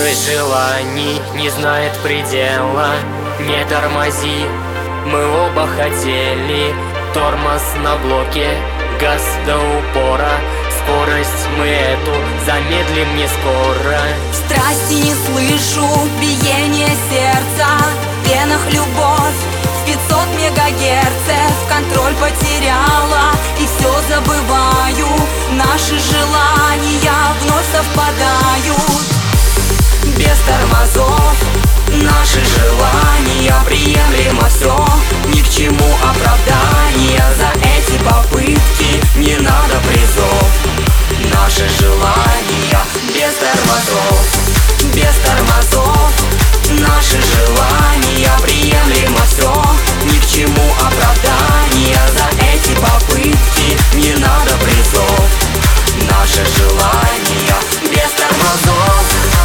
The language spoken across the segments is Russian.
Скорость желаний не знает предела. Не тормози, мы оба хотели. Тормоз на блоке, газ до упора. Скорость мы эту замедлим не скоро. Страсти не слышу, биение сердца. В венах любовь в 500 мегагерцев. Контроль потеряла и все забываю. Наши желания вновь совпадают. Без тормозов наши желания приемлемо все. Ни к чему оправдания за эти попытки. Не надо призов. Наши желания без тормозов. Без тормозов наши желания приемлемо все. Ни к чему оправдания за эти попытки. Не надо призов. Наши желания без тормозов.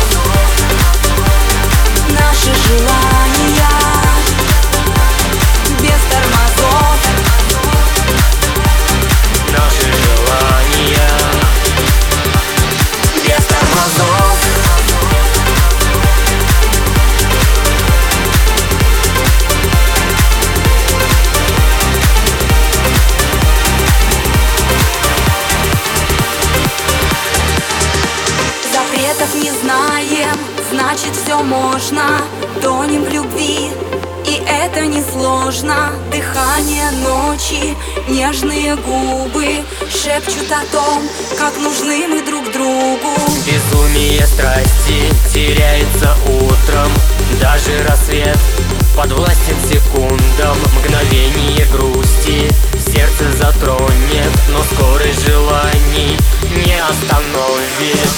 Наши желания без тормозов. Наши желания Без тормозов. Запретов не знаем, значит все можно. Тонем в любви, и это несложно. Дыхание ночи, нежные губы шепчут о том, как нужны мы друг другу. безумие страсти теряется утром. Даже рассвет подвластен секундам. Мгновение грусти сердце затронет, но скорость желаний не остановит.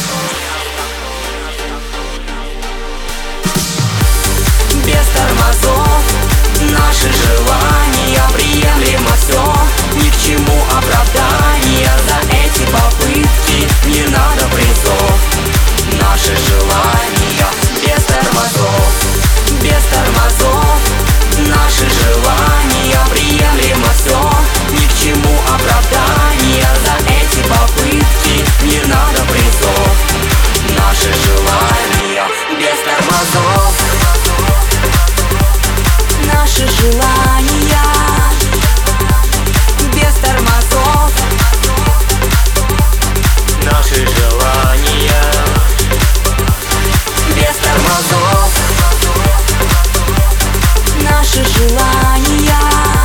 Без тормозов наши желания приемлемо все. Ни к чему оправдания за эти попытки. Не надо призов. Наши желания без тормозов. Без тормозов наши желания приемлемо все. Ни к чему оправдания за эти попытки. Не надо призов. Наши желания без тормозов. Наши желания без тормозов. Наши желания Без тормозов. Наши желания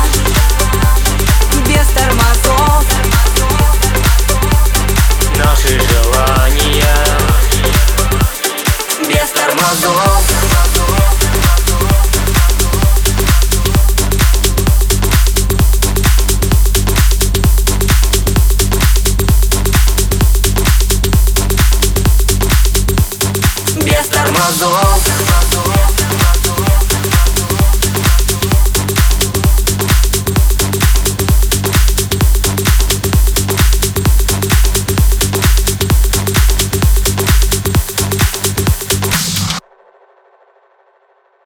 без тормозов. наши желания Без тормозов. Без тормозов.